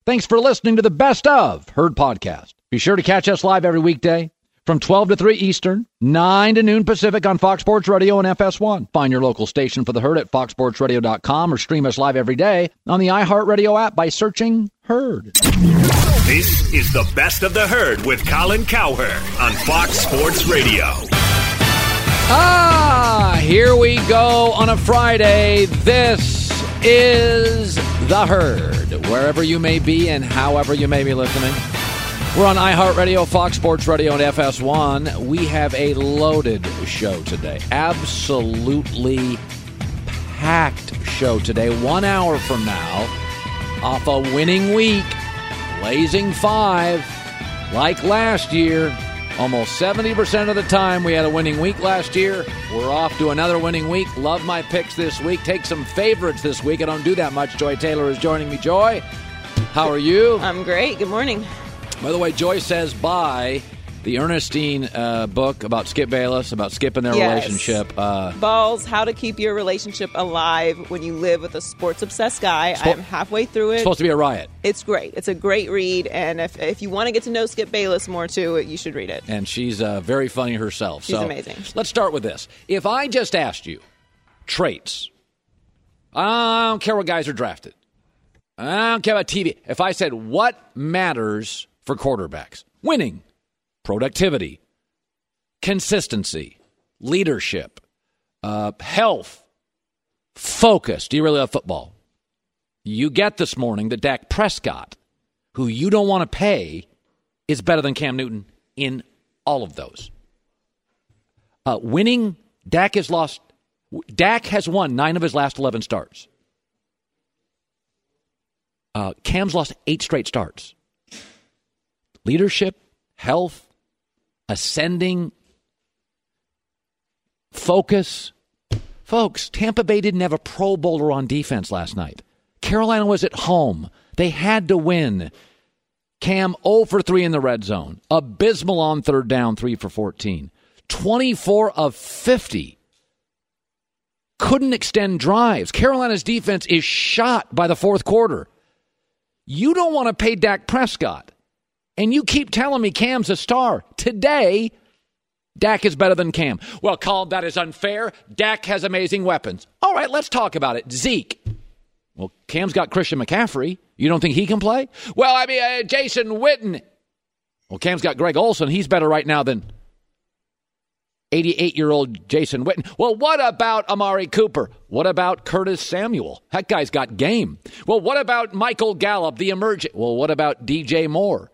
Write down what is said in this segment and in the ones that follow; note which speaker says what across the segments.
Speaker 1: Thanks for listening to the Best of Herd podcast. Be sure to catch us live every weekday from 12 to 3 Eastern, 9 to noon Pacific on Fox Sports Radio and FS1. Find your local station for the Herd at foxsportsradio.com or stream us live every day on the iHeartRadio app by searching Herd.
Speaker 2: This is the Best of the Herd with Colin Cowherd on Fox Sports Radio.
Speaker 1: Here we go on a Friday. This is the Herd. Wherever you may be and however you may be listening. We're on iHeartRadio, Fox Sports Radio, and FS1. We have a loaded show today. Absolutely packed show today. 1 hour from now, off a winning week, blazing 5, like last year. Almost 70% of the time we had a winning week last year. We're off to another winning week. Love my picks this week. Take some favorites this week. I don't do that much. Joy Taylor is joining me. Joy, how are you?
Speaker 3: I'm great. Good morning.
Speaker 1: By the way, Joy says buy the Ernestine book about Skip Bayless, about Skip and their relationship.
Speaker 3: Balls, How to Keep Your Relationship Alive When You Live with a Sports-Obsessed Guy. I am halfway through it.
Speaker 1: It's supposed to be a riot.
Speaker 3: It's great. It's a great read, and if you want to get to know Skip Bayless more, too, you should read it.
Speaker 1: And she's very funny herself.
Speaker 3: She's amazing.
Speaker 1: Let's start with this. If I just asked you traits, I don't care what guys are drafted. I don't care about TV. If I said, what matters for quarterbacks? Winning, productivity, consistency, leadership, health, focus. Do you really love football? You get this morning that Dak Prescott, who you don't want to pay, is better than Cam Newton in all of those. Winning, Dak has won 9 of his last 11 starts. Cam's lost 8 straight starts. Leadership, health, ascending, focus. Folks, Tampa Bay didn't have a Pro Bowler on defense last night. Carolina was at home. They had to win. Cam 0 for 3 in the red zone. Abysmal on third down, 3 for 14. 24 of 50. Couldn't extend drives. Carolina's defense is shot by the fourth quarter. You don't want to pay Dak Prescott. And you keep telling me Cam's a star. Today, Dak is better than Cam. Well, Colin, that is unfair. Dak has amazing weapons. All right, let's talk about it. Zeke. Well, Cam's got Christian McCaffrey. You don't think he can play? Well, I mean, Jason Witten. Well, Cam's got Greg Olsen. He's better right now than 88-year-old Jason Witten. Well, what about Amari Cooper? What about Curtis Samuel? That guy's got game. Well, what about Michael Gallup, the emergent? Well, what about DJ Moore?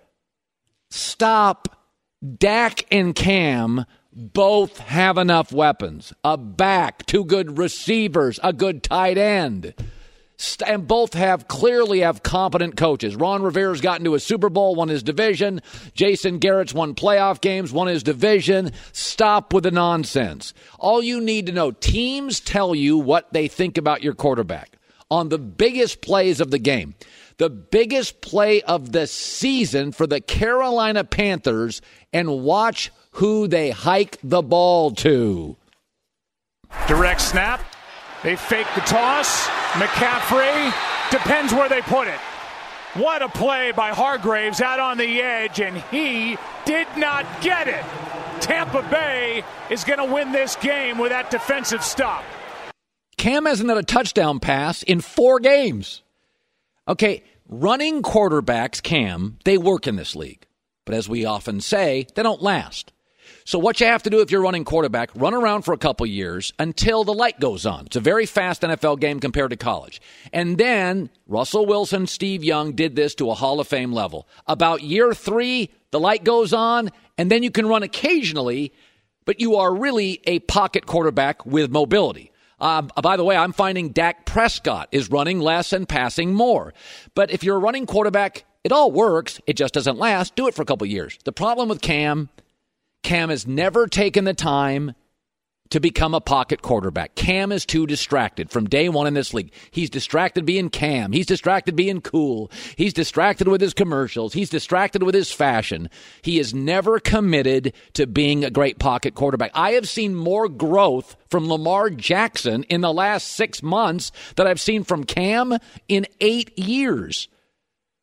Speaker 1: Stop. Dak and Cam both have enough weapons. A back, 2 good receivers, a good tight end. And both clearly have competent coaches. Ron Rivera's gotten to a Super Bowl, won his division. Jason Garrett's won playoff games, won his division. Stop with the nonsense. All you need to know, teams tell you what they think about your quarterback on the biggest plays of the game. The biggest play of the season for the Carolina Panthers, and watch who they hike the ball to.
Speaker 4: Direct snap. They fake the toss. McCaffrey, depends where they put it. What a play by Hargraves out on the edge, and he did not get it. Tampa Bay is going to win this game with that defensive stop.
Speaker 1: Cam hasn't had a touchdown pass in 4 games. Okay, running quarterbacks, Cam, they work in this league. But as we often say, they don't last. So what you have to do if you're running quarterback, run around for a couple years until the light goes on. It's a very fast NFL game compared to college. And then Russell Wilson, Steve Young did this to a Hall of Fame level. About year 3, the light goes on, and then you can run occasionally, but you are really a pocket quarterback with mobility. By the way, I'm finding Dak Prescott is running less and passing more. But if you're a running quarterback, it all works. It just doesn't last. Do it for a couple years. The problem with Cam has never taken the time to become a pocket quarterback. Cam is too distracted from day one in this league. He's distracted being Cam. He's distracted being cool. He's distracted with his commercials. He's distracted with his fashion. He is never committed to being a great pocket quarterback. I have seen more growth from Lamar Jackson in the last 6 months than I've seen from Cam in 8 years.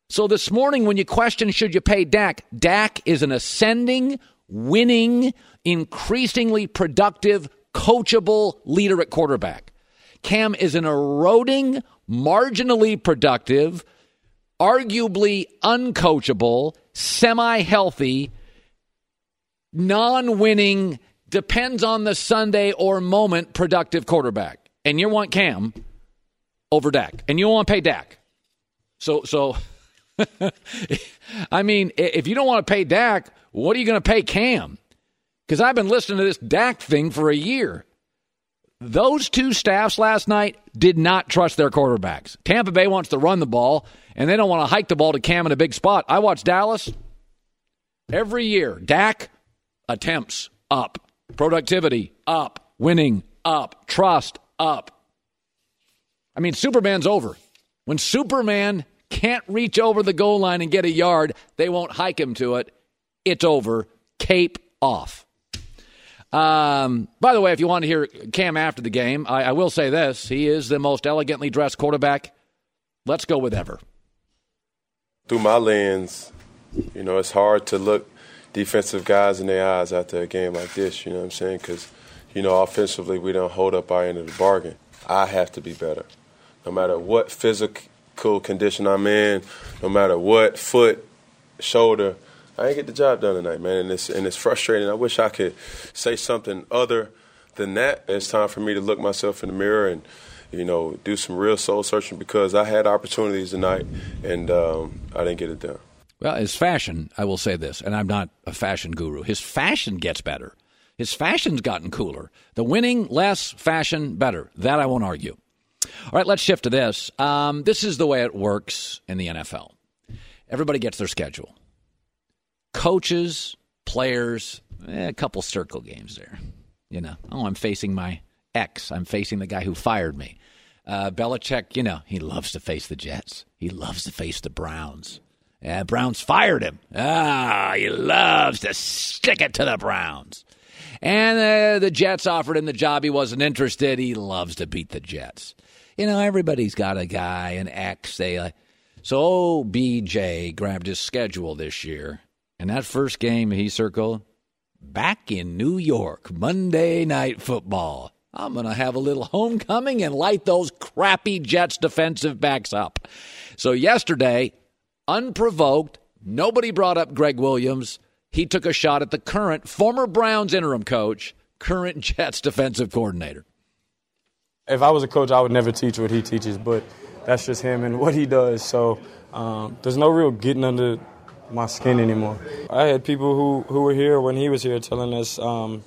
Speaker 1: So this morning when you question should you pay Dak, Dak is an ascending, winning, increasingly productive, coachable leader at quarterback. Cam is an eroding, marginally productive, arguably uncoachable, semi-healthy, non-winning, depends on the Sunday or moment productive quarterback. And you want Cam over Dak. And you don't want to pay Dak. So I mean, if you don't want to pay Dak, what are you going to pay Cam? Because I've been listening to this Dak thing for a year. Those two staffs last night did not trust their quarterbacks. Tampa Bay wants to run the ball, and they don't want to hike the ball to Cam in a big spot. I watch Dallas every year. Dak attempts up. Productivity up. Winning up. Trust up. I mean, Superman's over. When Superman can't reach over the goal line and get a yard, they won't hike him to it. It's over. Cape off. By the way, if you want to hear Cam after the game, I will say this. He is the most elegantly dressed quarterback. Let's go with ever.
Speaker 5: Through my lens, it's hard to look defensive guys in their eyes after a game like this, you know what I'm saying? Because, offensively, we don't hold up our end of the bargain. I have to be better. No matter what physical condition I'm in, no matter what foot, shoulder, I ain't get the job done tonight, man, and it's frustrating. I wish I could say something other than that. It's time for me to look myself in the mirror and, do some real soul searching because I had opportunities tonight and I didn't get it done.
Speaker 1: Well, his fashion, I will say this, and I'm not a fashion guru. His fashion gets better. His fashion's gotten cooler. The winning, less, fashion, better. That I won't argue. All right, let's shift to this. This is the way it works in the NFL. Everybody gets their schedule. Coaches, players, a couple circle games there. I'm facing my ex. I'm facing the guy who fired me. Belichick, he loves to face the Jets. He loves to face the Browns. Browns fired him. He loves to stick it to the Browns. And the Jets offered him the job. He wasn't interested. He loves to beat the Jets. Everybody's got a guy, an ex. So OBJ grabbed his schedule this year. And that first game he circled, back in New York, Monday Night Football. I'm going to have a little homecoming and light those crappy Jets defensive backs up. So yesterday, unprovoked, nobody brought up Greg Williams. He took a shot at the former Browns interim coach, current Jets defensive coordinator.
Speaker 6: If I was a coach, I would never teach what he teaches, but that's just him and what he does. So there's no real getting under my skin anymore. I had people who were here when he was here telling us,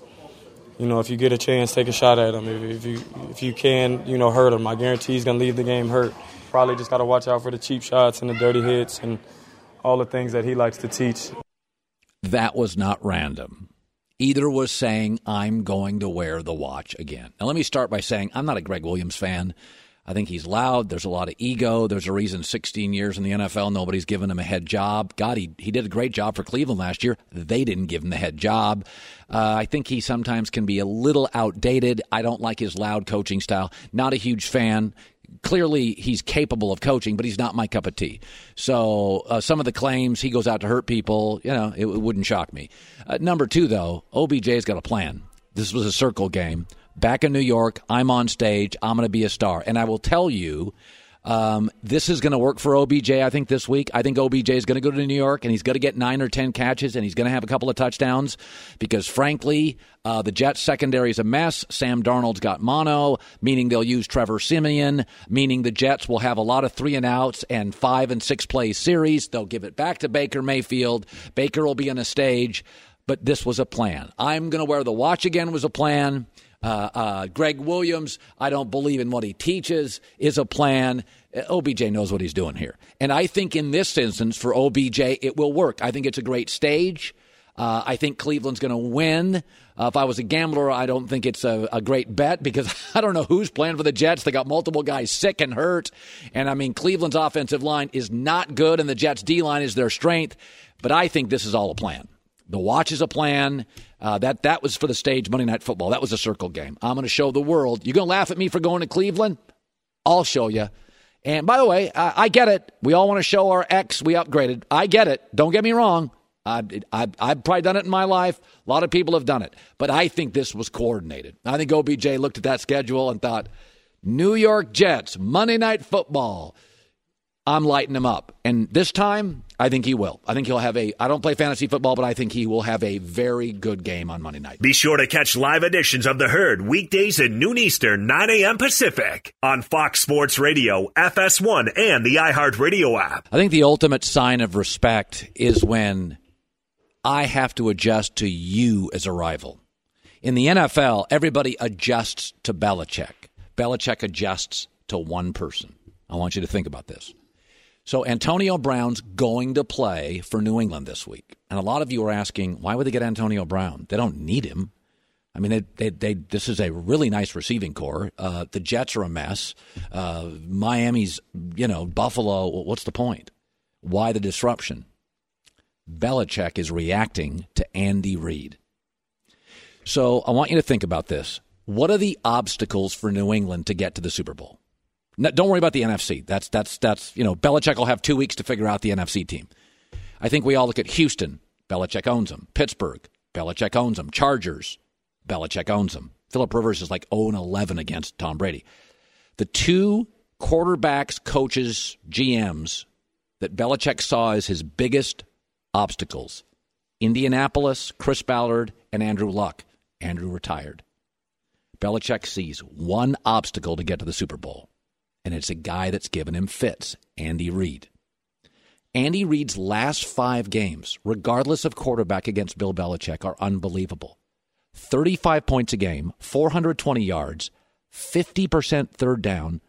Speaker 6: if you get a chance, take a shot at him. If you can, hurt him. I guarantee he's going to leave the game hurt. Probably just got to watch out for the cheap shots and the dirty hits and all the things that he likes to teach.
Speaker 1: That was not random. Either was saying, I'm going to wear the watch again. Now, let me start by saying I'm not a Greg Williams fan. I think he's loud. There's a lot of ego. There's a reason 16 years in the NFL, nobody's given him a head job. God, he did a great job for Cleveland last year. They didn't give him the head job. I think he sometimes can be a little outdated. I don't like his loud coaching style. Not a huge fan. Clearly, he's capable of coaching, but he's not my cup of tea. So some of the claims he goes out to hurt people, it wouldn't shock me. Number two, though, OBJ's got a plan. This was a circle game. Back in New York, I'm on stage. I'm going to be a star. And I will tell you, this is going to work for OBJ, I think, this week. I think OBJ is going to go to New York, and he's going to get 9 or 10 catches, and he's going to have a couple of touchdowns because, frankly, the Jets' secondary is a mess. Sam Darnold's got mono, meaning they'll use Trevor Siemian, meaning the Jets will have a lot of 3-and-outs and 5- and 6-play series. They'll give it back to Baker Mayfield. Baker will be on a stage. But this was a plan. I'm going to wear the watch again was a plan. Greg Williams, I don't believe in what he teaches, is a plan. OBJ knows what he's doing here. And I think in this instance, for OBJ, it will work. I think it's a great stage. I think Cleveland's going to win. If I was a gambler, I don't think it's a great bet because I don't know who's playing for the Jets. They got multiple guys sick and hurt. And, Cleveland's offensive line is not good, and the Jets' D-line is their strength. But I think this is all a plan. The watch is a plan. That was for the stage Monday Night Football. That was a circle game. I'm going to show the world. You're going to laugh at me for going to Cleveland? I'll show you. And by the way, I get it. We all want to show our ex we upgraded. I get it. Don't get me wrong. I've probably done it in my life. A lot of people have done it. But I think this was coordinated. I think OBJ looked at that schedule and thought, New York Jets, Monday Night Football. I'm lighting him up. And this time, I think he will. I think he'll have I don't play fantasy football, but I think he will have a very good game on Monday night.
Speaker 2: Be sure to catch live editions of The Herd weekdays at noon Eastern, 9 a.m. Pacific on Fox Sports Radio, FS1, and the iHeartRadio app.
Speaker 1: I think the ultimate sign of respect is when I have to adjust to you as a rival. In the NFL, everybody adjusts to Belichick. Belichick adjusts to one person. I want you to think about this. So Antonio Brown's going to play for New England this week. And a lot of you are asking, why would they get Antonio Brown? They don't need him. I mean, this is a really nice receiving core. The Jets are a mess. Miami's, Buffalo. What's the point? Why the disruption? Belichick is reacting to Andy Reid. So I want you to think about this. What are the obstacles for New England to get to the Super Bowl? No, don't worry about the NFC. That's Belichick will have 2 weeks to figure out the NFC team. I think we all look at Houston. Belichick owns them. Pittsburgh. Belichick owns them. Chargers. Belichick owns them. Phillip Rivers is like 0-11 against Tom Brady. The two quarterbacks, coaches, GMs that Belichick saw as his biggest obstacles, Indianapolis, Chris Ballard, and Andrew Luck. Andrew retired. Belichick sees one obstacle to get to the Super Bowl, and it's a guy that's given him fits, Andy Reid. Andy Reid's last 5 games, regardless of quarterback against Bill Belichick, are unbelievable. 35 points a game, 420 yards, 50% third down,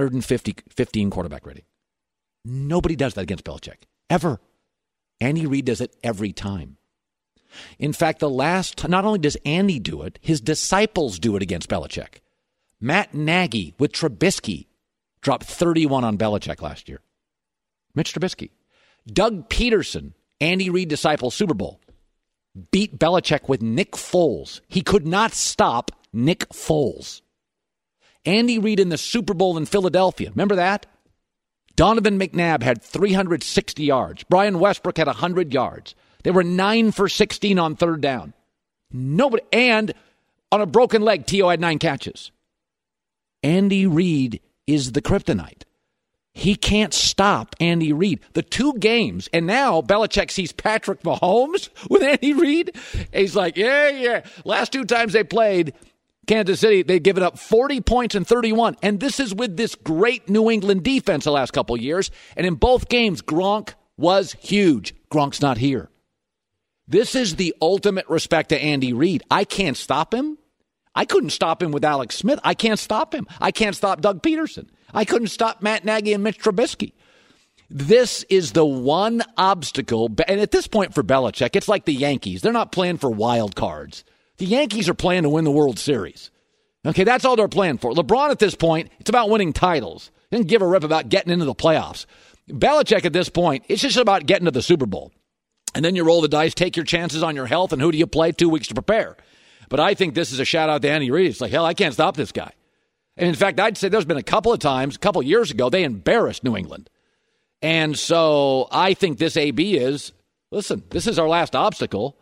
Speaker 1: 115 quarterback rating. Nobody does that against Belichick, ever. Andy Reid does it every time. In fact, not only does Andy do it, his disciples do it against Belichick. Matt Nagy with Trubisky dropped 31 on Belichick last year. Mitch Trubisky. Doug Peterson, Andy Reid disciple Super Bowl, beat Belichick with Nick Foles. He could not stop Nick Foles. Andy Reid in the Super Bowl in Philadelphia. Remember that? Donovan McNabb had 360 yards. Brian Westbrook had 100 yards. They were 9 for 16 on third down. Nobody, and on a broken leg, T.O. had 9 catches. Andy Reid is the kryptonite. He can't stop Andy Reid. The 2 games, and now Belichick sees Patrick Mahomes with Andy Reid. He's like, yeah. Last 2 times they played Kansas City, they've given up 40 points and 31. And this is with this great New England defense the last couple of years. And in both games, Gronk was huge. Gronk's not here. This is the ultimate respect to Andy Reid. I can't stop him. I couldn't stop him with Alex Smith. I can't stop him. I can't stop Doug Peterson. I couldn't stop Matt Nagy and Mitch Trubisky. This is the one obstacle. And at this point for Belichick, it's like the Yankees. They're not playing for wild cards. The Yankees are playing to win the World Series. Okay, that's all they're playing for. LeBron at this point, it's about winning titles. He didn't give a rip about getting into the playoffs. Belichick at this point, it's just about getting to the Super Bowl. And then you roll the dice, take your chances on your health, and who do you play? 2 weeks to prepare. But I think this is a shout-out to Andy Reid. It's like, hell, I can't stop this guy. And in fact, I'd say there's been a couple of times, a couple of years ago, they embarrassed New England. And so I think this AB is, listen, this is our last obstacle.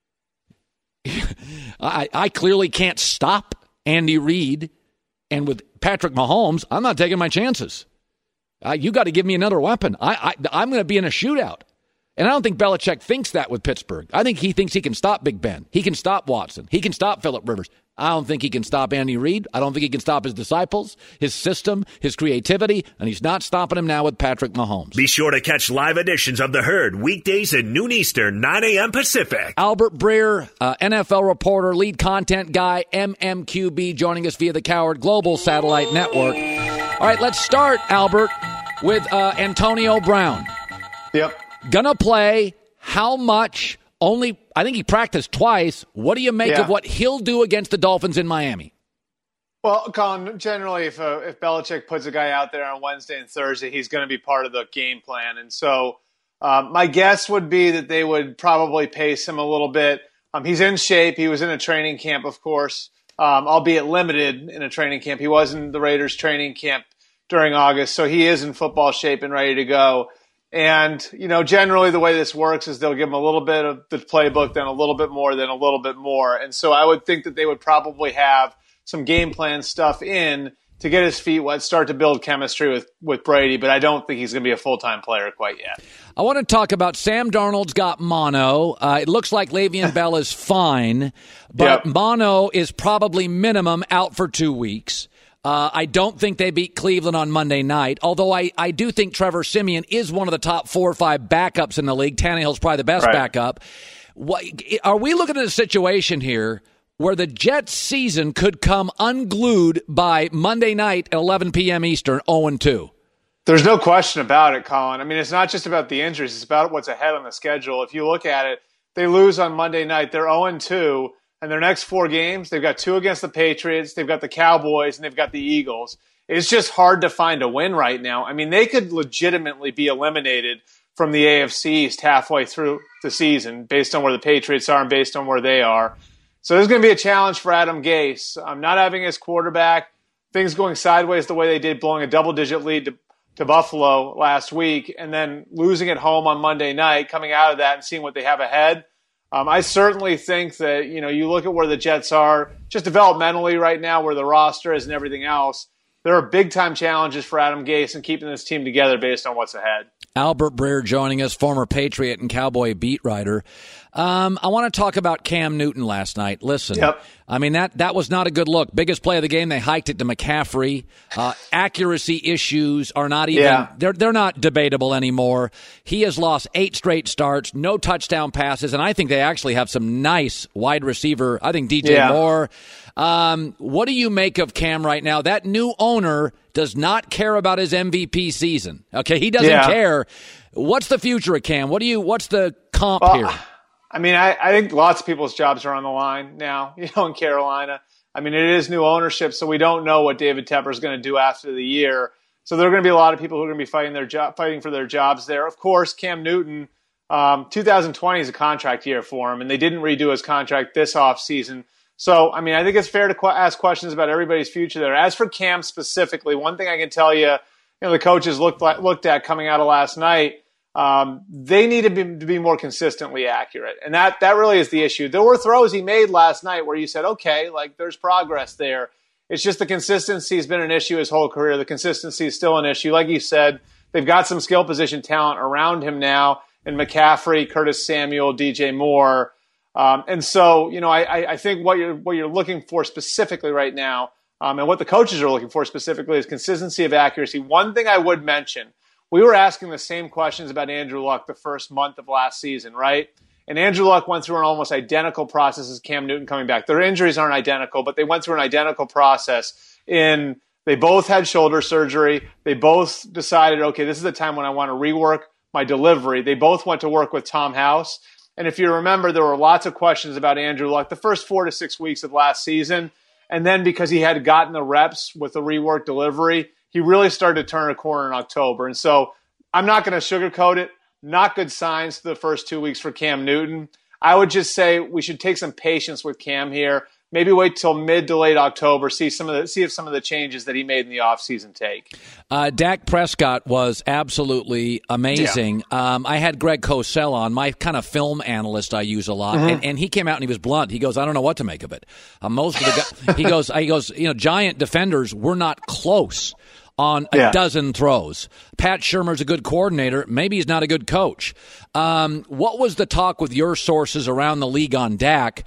Speaker 1: I clearly can't stop Andy Reid. And with Patrick Mahomes, I'm not taking my chances. You got to give me another weapon. I'm going to be in a shootout. And I don't think Belichick thinks that with Pittsburgh. I think he thinks he can stop Big Ben. He can stop Watson. He can stop Phillip Rivers. I don't think he can stop Andy Reid. I don't think he can stop his disciples, his system, his creativity, and he's not stopping him now with Patrick Mahomes.
Speaker 2: Be sure to catch live editions of The Herd weekdays at noon Eastern, 9 a.m. Pacific.
Speaker 1: Albert Breer, NFL reporter, lead content guy, MMQB, joining us via the Coward Global Satellite Network. All right, let's start, Albert, with Antonio Brown.
Speaker 7: Yep.
Speaker 1: Gonna play how much? Only, I think he practiced twice. What do you make of what he'll do against the Dolphins in Miami?
Speaker 7: Well, Colin, generally, if Belichick puts a guy out there on Wednesday and Thursday, he's going to be part of the game plan. And so my guess would be that they would probably pace him a little bit. He's in shape. He was in a training camp, of course, albeit limited in a training camp. He was in the Raiders training camp during August, so he is in football shape and ready to go. And, generally the way this works is they'll give him a little bit of the playbook, then a little bit more, then a little bit more. And so I would think that they would probably have some game plan stuff in to get his feet wet, start to build chemistry with Brady, but I don't think he's going to be a full-time player quite yet.
Speaker 1: I want to talk about Sam Darnold's got mono. It looks like Le'Veon Bell is fine, but mono is probably minimum out for 2 weeks. I don't think they beat Cleveland on Monday night, although I do think Trevor Siemian is one of the top 4 or 5 backups in the league. Tannehill's probably the best backup. Are we looking at a situation here where the Jets' season could come unglued by Monday night at 11 p.m. Eastern, 0-2?
Speaker 7: There's no question about it, Colin. I mean, it's not just about the injuries. It's about what's ahead on the schedule. If you look at it, they lose on Monday night. They're 0-2. And their next 4 games, they've got 2 against the Patriots, they've got the Cowboys, and they've got the Eagles. It's just hard to find a win right now. I mean, they could legitimately be eliminated from the AFC East halfway through the season based on where the Patriots are and based on where they are. So there's going to be a challenge for Adam Gase. Not having his quarterback, things going sideways the way they did, blowing a double-digit lead to Buffalo last week, and then losing at home on Monday night, coming out of that and seeing what they have ahead. I certainly think that, you look at where the Jets are just developmentally right now, where the roster is and everything else. There are big-time challenges for Adam Gase in keeping this team together based on what's ahead.
Speaker 1: Albert Breer joining us, former Patriot and Cowboy beat writer. I want to talk about Cam Newton last night. Listen, I mean, that was not a good look. Biggest play of the game, they hiked it to McCaffrey. Accuracy issues are not even, they're not debatable anymore. He has lost 8 straight starts, no touchdown passes, and I think they actually have some nice wide receiver. I think DJ Moore. What do you make of Cam right now? That new owner does not care about his MVP season. Okay, he doesn't care. What's the future of Cam? What's the comp here?
Speaker 7: I mean, I think lots of people's jobs are on the line now, in Carolina. I mean, it is new ownership, so we don't know what David Tepper is going to do after the year. So there are going to be a lot of people who are going to be fighting for their jobs there. Of course, Cam Newton, 2020 is a contract year for him, and they didn't redo his contract this offseason. So, I mean, I think it's fair to ask questions about everybody's future there. As for Cam specifically, one thing I can tell you, the coaches looked at coming out of last night, they need to be more consistently accurate. And that really is the issue. There were throws he made last night where you said, okay, there's progress there. It's just the consistency has been an issue his whole career. The consistency is still an issue. Like you said, they've got some skill position talent around him now in McCaffrey, Curtis Samuel, DJ Moore. And so, I think what you're looking for specifically right now, and what the coaches are looking for specifically is consistency of accuracy. One thing I would mention, we were asking the same questions about Andrew Luck the first month of last season, right? And Andrew Luck went through an almost identical process as Cam Newton coming back. Their injuries aren't identical, but they went through an identical process they both had shoulder surgery. They both decided, okay, this is the time when I want to rework my delivery. They both went to work with Tom House. And if you remember, there were lots of questions about Andrew Luck the first 4 to 6 weeks of last season. And then because he had gotten the reps with the reworked delivery, he really started to turn a corner in October. And so I'm not going to sugarcoat it. Not good signs for the first 2 weeks for Cam Newton. I would just say we should take some patience with Cam here. Maybe wait till mid to late October, see if some of the changes that he made in the offseason take.
Speaker 1: Dak Prescott was absolutely amazing. Yeah. I had Greg Cosell on, my kind of film analyst I use a lot, and he came out and he was blunt. He goes, I don't know what to make of it. Most of the he goes, Giant defenders were not close on a dozen throws. Pat Shurmur's a good coordinator. Maybe he's not a good coach. What was the talk with your sources around the league on Dak?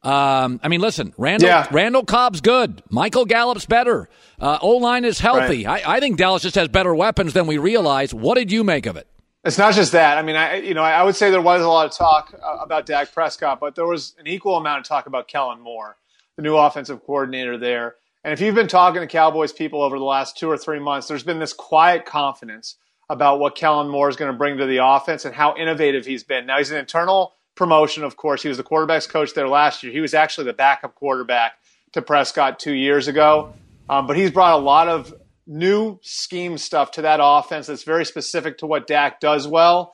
Speaker 1: Listen, Randall Cobb's good. Michael Gallup's better. O-line is healthy. Right. I think Dallas just has better weapons than we realize. What did you make of it?
Speaker 7: It's not just that. I mean, I would say there was a lot of talk about Dak Prescott, but there was an equal amount of talk about Kellen Moore, the new offensive coordinator there. And if you've been talking to Cowboys people over the last 2 or 3 months, there's been this quiet confidence about what Kellen Moore is going to bring to the offense and how innovative he's been. Now, he's an internal promotion, of course. He was the quarterback's coach there last year. He was actually the backup quarterback to Prescott 2 years ago. But he's brought a lot of new scheme stuff to that offense that's very specific to what Dak does well.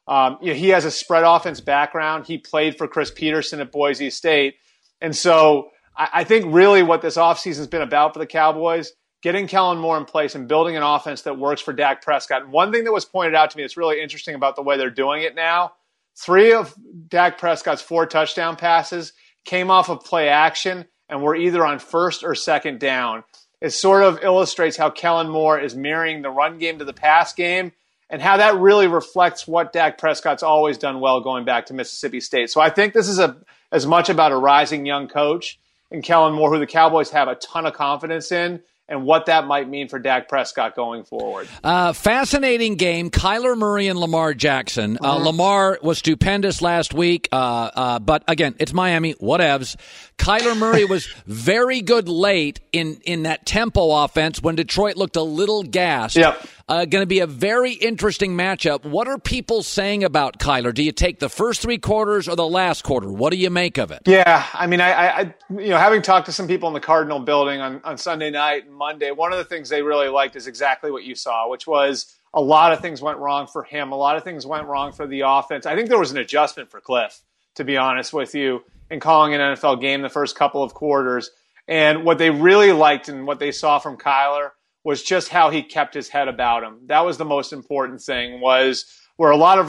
Speaker 7: He has a spread offense background. He played for Chris Peterson at Boise State. And so I think really what this offseason has been about for the Cowboys getting Kellen Moore in place and building an offense that works for Dak Prescott. And one thing that was pointed out to me that's really interesting about the way they're doing it now, 3 of Dak Prescott's 4 touchdown passes came off of play action and were either on first or second down. It sort of illustrates how Kellen Moore is mirroring the run game to the pass game and how that really reflects what Dak Prescott's always done well going back to Mississippi State. So I think this is as much about a rising young coach in Kellen Moore, who the Cowboys have a ton of confidence in, and what that might mean for Dak Prescott going forward.
Speaker 1: Fascinating game. Kyler Murray and Lamar Jackson. Lamar was stupendous last week, but again, it's Miami. Whatevs. Kyler Murray was very good late in that tempo offense when Detroit looked a little gassed.
Speaker 7: Yep.
Speaker 1: Going to be a very interesting matchup. What are people saying about Kyler? Do you take the first 3 quarters or the last quarter? What do you make of it?
Speaker 7: Yeah, I mean, I having talked to some people in the Cardinal building on Sunday night and Monday, one of the things they really liked is exactly what you saw, which was a lot of things went wrong for him. A lot of things went wrong for the offense. I think there was an adjustment for Cliff, to be honest with you, in calling an NFL game the first couple of quarters. And what they really liked and what they saw from Kyler was just how he kept his head about him. That was the most important thing, was where a lot of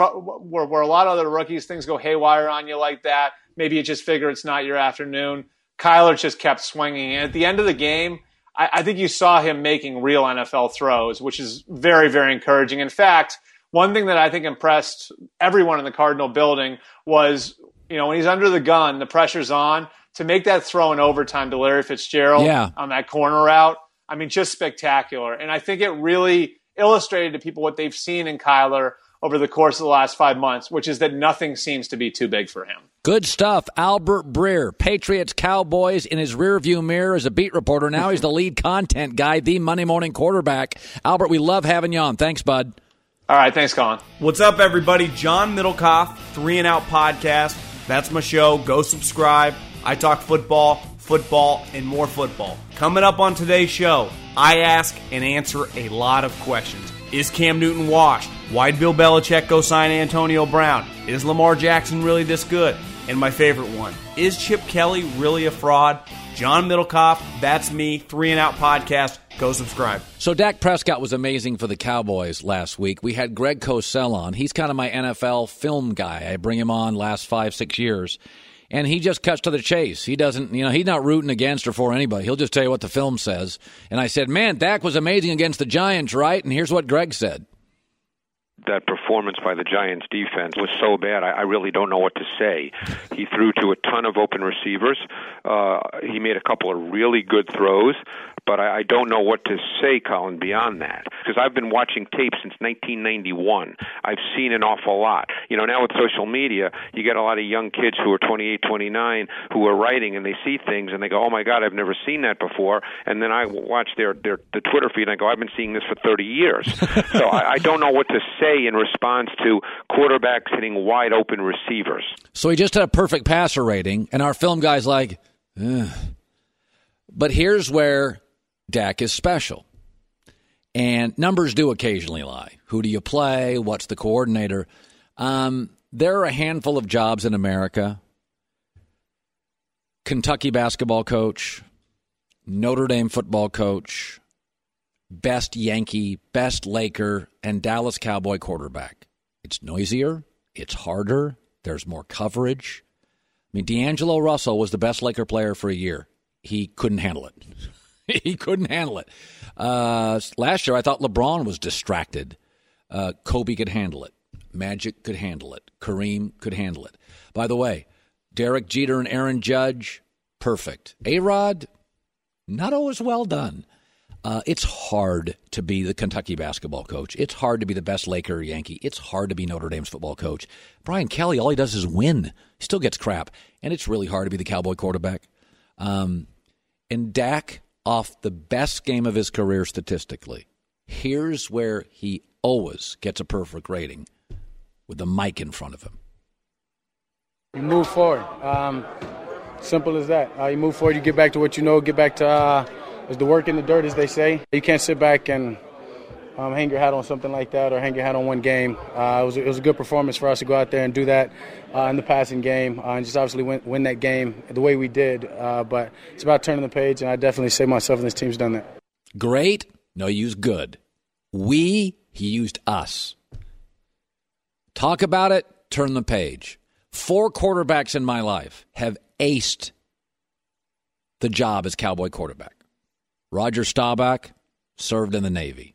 Speaker 7: other rookies, things go haywire on you like that. Maybe you just figure it's not your afternoon. Kyler just kept swinging. And at the end of the game, I think you saw him making real NFL throws, which is very, very encouraging. In fact, one thing that I think impressed everyone in the Cardinal building was, when he's under the gun, the pressure's on, to make that throw in overtime to Larry Fitzgerald on that corner route. I mean, just spectacular. And I think it really illustrated to people what they've seen in Kyler over the course of the last 5 months, which is that nothing seems to be too big for him.
Speaker 1: Good stuff. Albert Breer, Patriots, Cowboys, in his rearview mirror as a beat reporter. Now he's the lead content guy, the Monday morning quarterback. Albert, we love having you on. Thanks, bud.
Speaker 7: All right. Thanks, Colin.
Speaker 8: What's up, everybody? John Middlecoff, 3 and Out Podcast. That's my show. Go subscribe. I talk football, and more football. Coming up on today's show, I ask and answer a lot of questions. Is Cam Newton washed? Why'd Bill Belichick go sign Antonio Brown? Is Lamar Jackson really this good? And my favorite one, is Chip Kelly really a fraud? John Middlecoff, that's me, 3 and Out Podcast. Go subscribe.
Speaker 1: So Dak Prescott was amazing for the Cowboys last week. We had Greg Cosell on. He's kind of my NFL film guy. I bring him on last 5-6 years. And he just cuts to the chase. He doesn't, he's not rooting against or for anybody. He'll just tell you what the film says. And I said, man, Dak was amazing against the Giants, right? And here's what Greg said.
Speaker 9: That performance by the Giants defense was so bad, I really don't know what to say. He threw to a ton of open receivers. He made a couple of really good throws, but I don't know what to say, Colin, beyond that. Because I've been watching tape since 1991. I've seen an awful lot. Now with social media, you get a lot of young kids who are 28, 29, who are writing, and they see things, and they go, oh, my God, I've never seen that before. And then I watch the Twitter feed, and I go, I've been seeing this for 30 years. So I don't know what to say in response to quarterbacks hitting wide open receivers.
Speaker 1: So he just had a perfect passer rating, and our film guy's like, ugh. But here's where Dak is special. And numbers do occasionally lie. Who do you play? What's the coordinator? There are a handful of jobs in America. Kentucky basketball coach, Notre Dame football coach, best Yankee, best Laker, and Dallas Cowboy quarterback. It's noisier. It's harder. There's more coverage. I mean, D'Angelo Russell was the best Laker player for a year. He couldn't handle it. He couldn't handle it. Last year, I thought LeBron was distracted. Kobe could handle it. Magic could handle it. Kareem could handle it. By the way, Derek Jeter and Aaron Judge, perfect. A-Rod, not always well done. It's hard to be the Kentucky basketball coach. It's hard to be the best Laker or Yankee. It's hard to be Notre Dame's football coach. Brian Kelly, all he does is win. He still gets crap. And it's really hard to be the Cowboy quarterback. And Dak, off the best game of his career statistically, here's where he always gets a perfect rating, with the mic in front of him.
Speaker 6: You move forward. Simple as that. You move forward, you get back to what you know, get back to the work in the dirt, as they say. You can't sit back and hang your hat on something like that or hang your hat on one game. It was a good performance for us to go out there and do that in the passing game and just obviously win that game the way we did. But it's about turning the page, and I definitely say myself and this team's done that.
Speaker 1: Great? No, he used good. He used us. Talk about it, turn the page. 4 quarterbacks in my life have aced the job as Cowboy quarterback. Roger Staubach served in the Navy.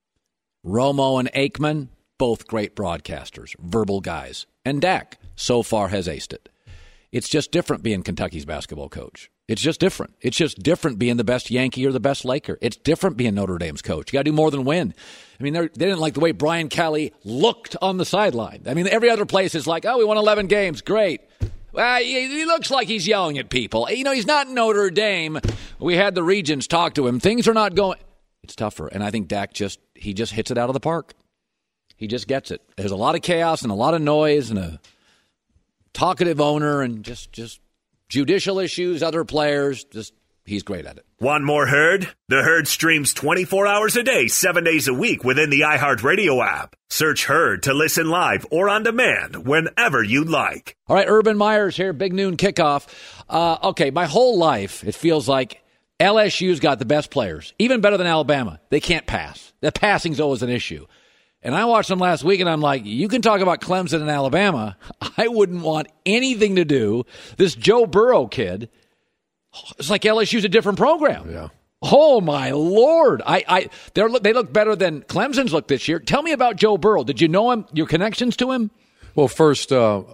Speaker 1: Romo and Aikman, both great broadcasters, verbal guys. And Dak, so far, has aced it. It's just different being Kentucky's basketball coach. It's just different. It's just different being the best Yankee or the best Laker. It's different being Notre Dame's coach. You got to do more than win. I mean, they didn't like the way Brian Kelly looked on the sideline. I mean, every other place is like, oh, we won 11 games. Great. Well, he looks like he's yelling at people. You know, he's not Notre Dame. We had the Regents talk to him. Things are not going. It's tougher. And I think Dak just hits it out of the park. He just gets it. There's a lot of chaos and a lot of noise and a talkative owner and just judicial issues, other players. He's great at it.
Speaker 2: Want more Herd? The Herd streams 24 hours a day, 7 days a week within the iHeartRadio app. Search Herd to listen live or on demand whenever you like.
Speaker 1: All right, Urban Meyers here, Big Noon Kickoff. Okay, my whole life, it feels like LSU's got the best players, even better than Alabama. They can't pass. The passing's always an issue. And I watched them last week, and I'm like, you can talk about Clemson and Alabama. I wouldn't want anything to do. This Joe Burrow kid, it's like LSU's a different program.
Speaker 10: Yeah.
Speaker 1: Oh, my Lord. They look better than Clemson's looked this year. Tell me about Joe Burrow. Did you know him, your connections to him?
Speaker 10: Well, first,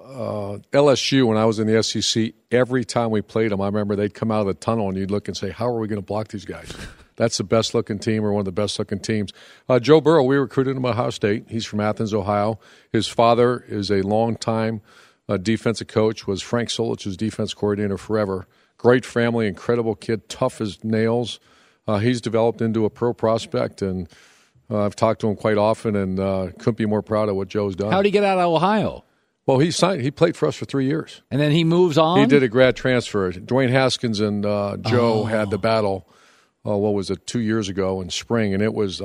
Speaker 10: LSU, when I was in the SEC, every time we played them, I remember they'd come out of the tunnel, and you'd look and say, how are we going to block these guys? That's the best-looking team or one of the best-looking teams. Joe Burrow, we recruited him at Ohio State. He's from Athens, Ohio. His father is a long-time defensive coach, was Frank Solich's defense coordinator forever. Great family, incredible kid, tough as nails. He's developed into a pro prospect, and I've talked to him quite often and couldn't be more proud of what Joe's done.
Speaker 1: How did he get out of Ohio?
Speaker 10: Well, he played for us for 3 years.
Speaker 1: And then he moves on?
Speaker 10: He did a grad transfer. Dwayne Haskins and Joe had the battle. 2 years ago in spring, and it was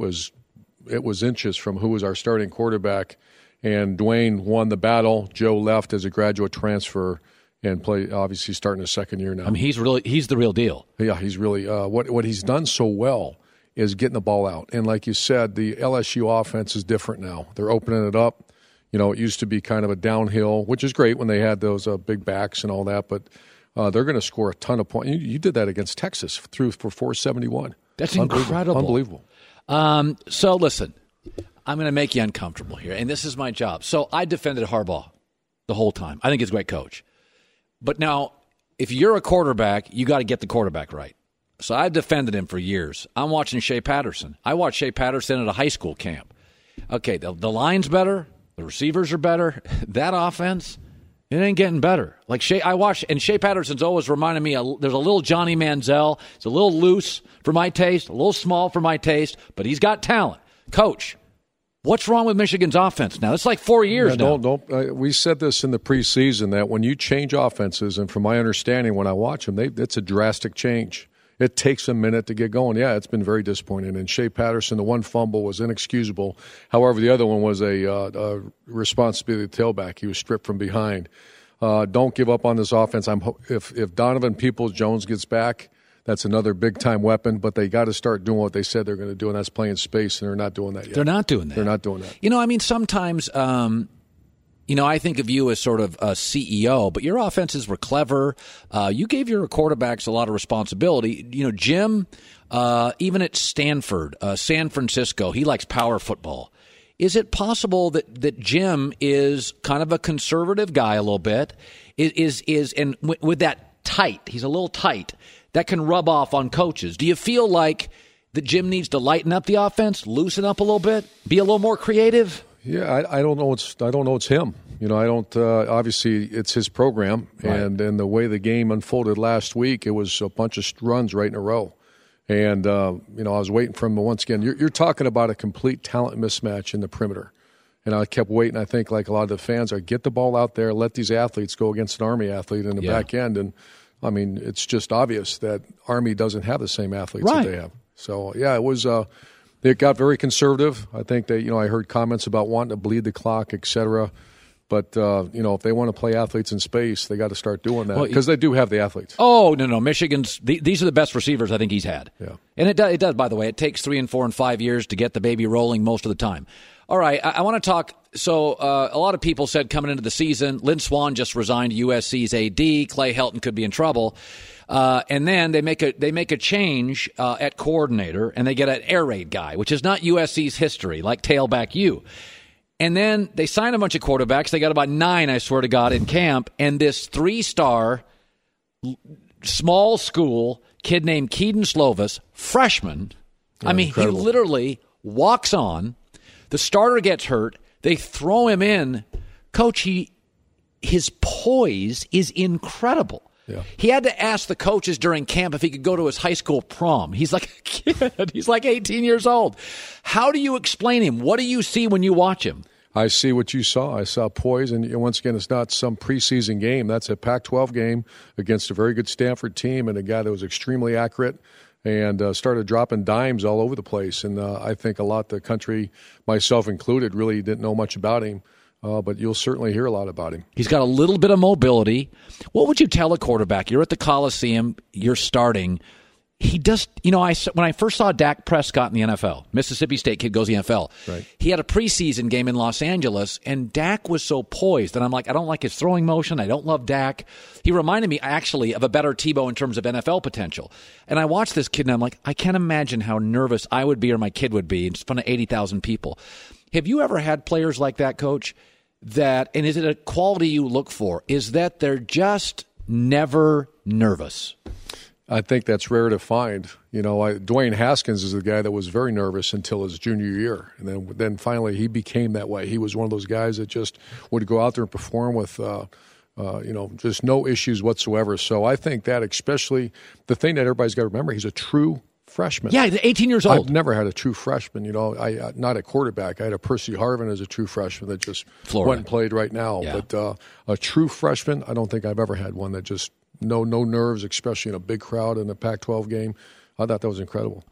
Speaker 10: inches from who was our starting quarterback, and Dwayne won the battle. Joe left as a graduate transfer and played, obviously starting his second year now.
Speaker 1: I mean, he's the real deal.
Speaker 10: Yeah, he's really what he's done so well is getting the ball out. And like you said, the LSU offense is different now. They're opening it up. You know, it used to be kind of a downhill, which is great when they had those big backs and all that, but they're going to score a ton of points. You did that against Texas through for 471.
Speaker 1: That's incredible.
Speaker 10: Unbelievable.
Speaker 1: So listen, I'm going to make you uncomfortable here, and this is my job. So I defended Harbaugh the whole time. I think he's a great coach. But now, if you're a quarterback, you got to get the quarterback right. So I've defended him for years. I'm watching Shea Patterson. I watched Shea Patterson at a high school camp. Okay, the line's better. The receivers are better. That offense, it ain't getting better. Like Shea Patterson's always reminded me, there's a little Johnny Manziel. It's a little loose for my taste, a little small for my taste, but he's got talent. Coach, what's wrong with Michigan's offense now? It's like 4 years now.
Speaker 10: We said this in the preseason that when you change offenses, and from my understanding when I watch them, it's a drastic change. It takes a minute to get going. Yeah, it's been very disappointing. And Shea Patterson, the one fumble was inexcusable. However, the other one was a responsibility of the tailback. He was stripped from behind. Don't give up on this offense. If Donovan Peoples-Jones gets back, that's another big-time weapon. But they got to start doing what they said they're going to do, and that's playing space, and they're not doing that yet.
Speaker 1: They're not doing that.
Speaker 10: They're not doing that.
Speaker 1: You know, I mean, sometimes I think of you as sort of a CEO, but your offenses were clever. You gave your quarterbacks a lot of responsibility. You know, Jim, even at Stanford, San Francisco, he likes power football. Is it possible that Jim is kind of a conservative guy a little bit? And with that tight, he's a little tight, that can rub off on coaches. Do you feel like that Jim needs to lighten up the offense, loosen up a little bit, be a little more creative?
Speaker 10: Yeah, I don't know. It's him. You know, I don't. Obviously, it's his program,
Speaker 1: right.
Speaker 10: And the way the game unfolded last week, it was a bunch of runs right in a row. And I was waiting for him. Once again, you're talking about a complete talent mismatch in the perimeter. And I kept waiting. I think, like a lot of the fans, get the ball out there, let these athletes go against an Army athlete in the back end. And I mean, it's just obvious that Army doesn't have the same athletes that they have. So yeah, it was. It got very conservative. I think that I heard comments about wanting to bleed the clock, et cetera. But, if they want to play athletes in space, they got to start doing that because they do have the athletes.
Speaker 1: Oh, no. These are the best receivers I think he's had.
Speaker 10: Yeah.
Speaker 1: And it does, by the way. It takes 3 and 4 and 5 years to get the baby rolling most of the time. All right, I want to talk. So a lot of people said coming into the season, Lynn Swann just resigned USC's AD. Clay Helton could be in trouble. And then they make a change at coordinator, and they get an air raid guy, which is not USC's history, like tailback U. And then they sign a bunch of quarterbacks. They got about 9, I swear to God, in camp. And this 3-star small school kid named Keaton Slovis, freshman.
Speaker 10: Incredible.
Speaker 1: He literally walks on. The starter gets hurt. They throw him in. Coach, his poise is incredible.
Speaker 10: Yeah.
Speaker 1: He had to ask the coaches during camp if he could go to his high school prom. He's like a kid. He's like 18 years old. How do you explain him? What do you see when you watch him?
Speaker 10: I see what you saw. I saw poise, and once again, it's not some preseason game. That's a Pac-12 game against a very good Stanford team and a guy that was extremely accurate and started dropping dimes all over the place. And I think a lot of the country, myself included, really didn't know much about him. But you'll certainly hear a lot about him.
Speaker 1: He's got a little bit of mobility. What would you tell a quarterback? You're at the Coliseum. You're starting. He does, when I first saw Dak Prescott in the NFL, Mississippi State kid goes to the NFL.
Speaker 10: Right.
Speaker 1: He had a preseason game in Los Angeles, and Dak was so poised. And I'm like, I don't like his throwing motion. I don't love Dak. He reminded me, actually, of a better Tebow in terms of NFL potential. And I watched this kid, and I'm like, I can't imagine how nervous I would be or my kid would be in front of 80,000 people. Have you ever had players like that, Coach? And is it a quality you look for? Is that they're just never nervous?
Speaker 10: I think that's rare to find. Dwayne Haskins is the guy that was very nervous until his junior year. And then finally he became that way. He was one of those guys that just would go out there and perform with, just no issues whatsoever. So I think that especially the thing that everybody's got to remember, he's a true freshman.
Speaker 1: Yeah, he's 18 years old.
Speaker 10: I've never had a true freshman. I not a quarterback. I had a Percy Harvin as a true freshman that just went and played right now.
Speaker 1: Yeah.
Speaker 10: But a true freshman, I don't think I've ever had one that just no nerves, especially in a big crowd in a Pac-12 game. I thought that was incredible.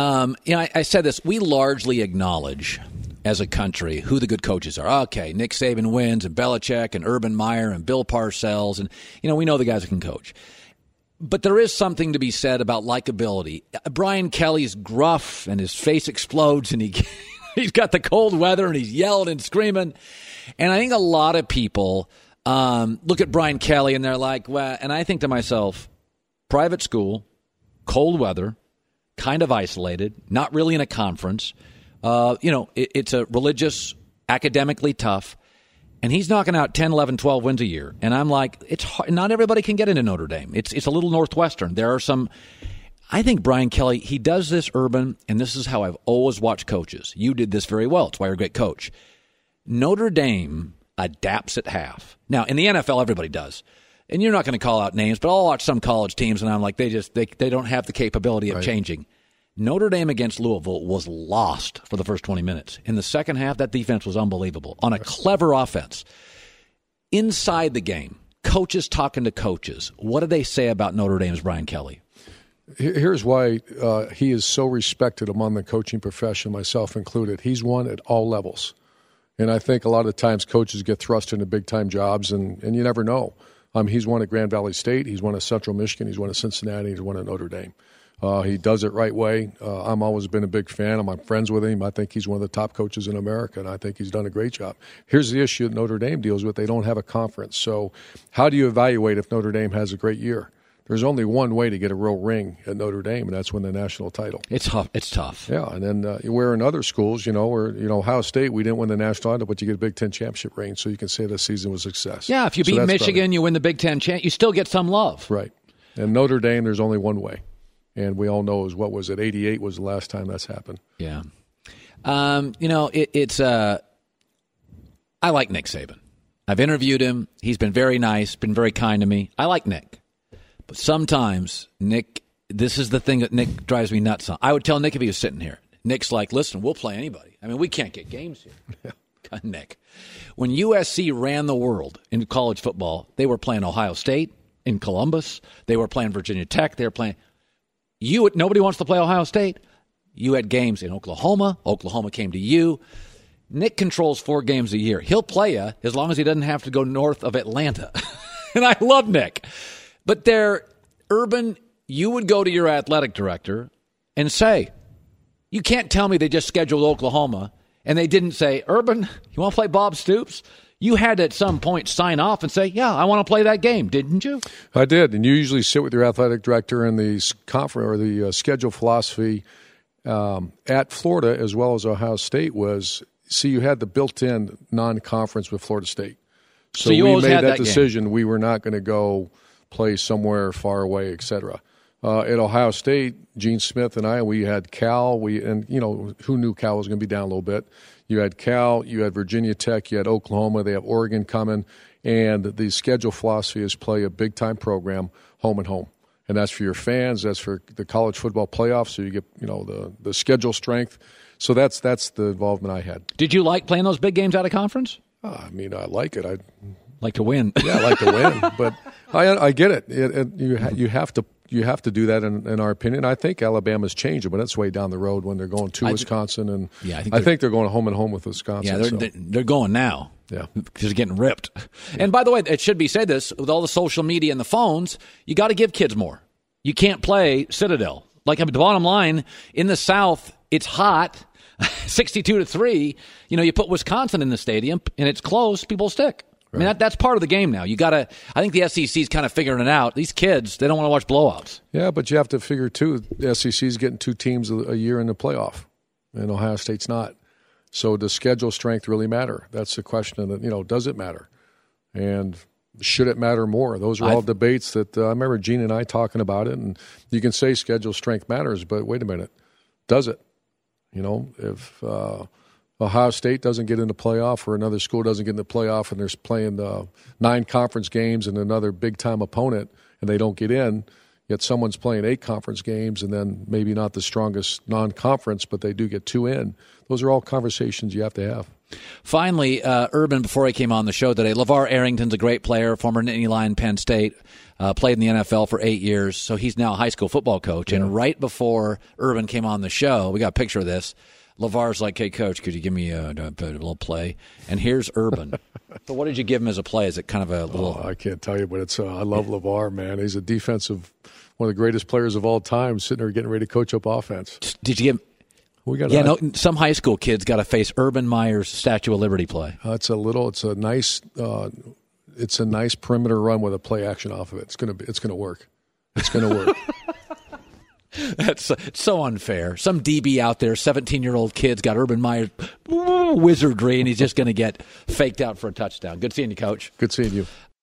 Speaker 1: I said this. We largely acknowledge as a country who the good coaches are. Okay, Nick Saban wins, and Belichick, and Urban Meyer, and Bill Parcells, and we know the guys that can coach. But there is something to be said about likability. Brian Kelly's gruff, and his face explodes, and he's got the cold weather, and he's yelling and screaming. And I think a lot of people look at Brian Kelly, and they're like, well, and I think to myself, private school, cold weather, kind of isolated, not really in a conference. It's a religious, academically tough. And he's knocking out 10, 11, 12 wins a year. And I'm like, it's hard. Not everybody can get into Notre Dame. It's a little Northwestern. There are some. I think Brian Kelly, he does this, Urban, and this is how I've always watched coaches. You did this very well. It's why you're a great coach. Notre Dame adapts at half. Now, in the NFL, everybody does. And you're not going to call out names, but I'll watch some college teams, and I'm like, they don't have the capability of changing. Notre Dame against Louisville was lost for the first 20 minutes. In the second half, that defense was unbelievable on a clever offense. Inside the game, coaches talking to coaches. What do they say about Notre Dame's Brian Kelly?
Speaker 10: Here's why he is so respected among the coaching profession, myself included. He's won at all levels. And I think a lot of times coaches get thrust into big-time jobs, and you never know. He's won at Grand Valley State. He's won at Central Michigan. He's won at Cincinnati. He's won at Notre Dame. He does it right way. I'm always been a big fan. I'm friends with him. I think he's one of the top coaches in America, and I think he's done a great job. Here's the issue that Notre Dame deals with. They don't have a conference. So how do you evaluate if Notre Dame has a great year? There's only one way to get a real ring at Notre Dame, and that's win the national title.
Speaker 1: It's tough.
Speaker 10: Yeah, and then where in other schools, where Ohio State, we didn't win the national title, but you get a Big Ten championship ring, so you can say the season was a success.
Speaker 1: Yeah, if you beat Michigan, you win the Big Ten champ, you still get some love.
Speaker 10: Right. And Notre Dame, there's only one way. And we all know what was it? 88 was the last time that's happened.
Speaker 1: Yeah. I like Nick Saban. I've interviewed him. He's been very nice, been very kind to me. I like Nick. But sometimes, Nick, this is the thing that Nick drives me nuts on. I would tell Nick if he was sitting here. Nick's like, listen, we'll play anybody. I mean, we can't get games here. Yeah. Nick. When USC ran the world in college football, they were playing Ohio State in Columbus. They were playing Virginia Tech. They were playing... Nobody wants to play Ohio State. You had games in Oklahoma. Oklahoma came to you. Nick controls 4 games a year. He'll play you as long as he doesn't have to go north of Atlanta. And I love Nick. But Urban, you would go to your athletic director and say, you can't tell me they just scheduled Oklahoma and they didn't say, Urban, you want to play Bob Stoops? You had to at some point sign off and say, yeah, I want to play that game, didn't you?
Speaker 10: I did. And you usually sit with your athletic director and the conference or the schedule philosophy at Florida as well as Ohio State was, you had the built-in non-conference with Florida State. So
Speaker 1: you
Speaker 10: we made that
Speaker 1: game.
Speaker 10: decision. We were not going to go play somewhere far away, et cetera. At Ohio State, Gene Smith and I, we had Cal. Who knew Cal was going to be down a little bit? You had Cal, you had Virginia Tech, you had Oklahoma. They have Oregon coming. And the schedule philosophy is play a big-time program home and home. And that's for your fans. That's for the college football playoffs. So you get, the schedule strength. So that's the involvement I had.
Speaker 1: Did you like playing those big games out of conference?
Speaker 10: I like it. I
Speaker 1: like to win.
Speaker 10: Yeah, I like to win. But I get it. You have to do that, in our opinion. I think Alabama's changed it, but that's way down the road when they're going to Wisconsin. And I think they're going home and home with Wisconsin.
Speaker 1: Yeah, they're going now.
Speaker 10: Yeah.
Speaker 1: Because they're getting ripped. Yeah. And by the way, it should be said this, with all the social media and the phones, you got to give kids more. You can't play Citadel. Like, the bottom line, in the South, it's hot, 62-3. You put Wisconsin in the stadium, and it's close, people stick. Right. I mean, that's part of the game now. You got to. I think the SEC's kind of figuring it out. These kids, they don't want to watch blowouts.
Speaker 10: Yeah, but you have to figure too. The SEC's getting 2 teams a year in the playoff, and Ohio State's not. So does schedule strength really matter? That's the question. That does it matter? And should it matter more? Those are all debates that I remember Gene and I talking about it. And you can say schedule strength matters, but wait a minute, does it? If Ohio State doesn't get in the playoff or another school doesn't get in the playoff and they're playing 9 conference games and another big-time opponent and they don't get in, yet someone's playing 8 conference games and then maybe not the strongest non-conference, but they do get 2 in. Those are all conversations you have to have.
Speaker 1: Finally, Urban, before he came on the show today, LeVar Arrington's a great player, former Nittany Lion, Penn State, played in the NFL for 8 years, so he's now a high school football coach. Yeah. And right before Urban came on the show, we got a picture of this. LeVar's like, hey, Coach, could you give me a little play? And here's Urban. So what did you give him as a play? Is it kind of a little...
Speaker 10: I can't tell you, but it's I love LeVar, man. He's one of the greatest players of all time, sitting there getting ready to coach up offense.
Speaker 1: Did you give... some high school kids got to face Urban Meyer's Statue of Liberty play.
Speaker 10: It's a nice perimeter run with a play action off of it. It's going to work. It's going to work.
Speaker 1: That's so unfair. Some DB out there, 17-year-old kid's got Urban Meyer's wizardry, and he's just going to get faked out for a touchdown. Good seeing you, Coach.
Speaker 10: Good seeing you.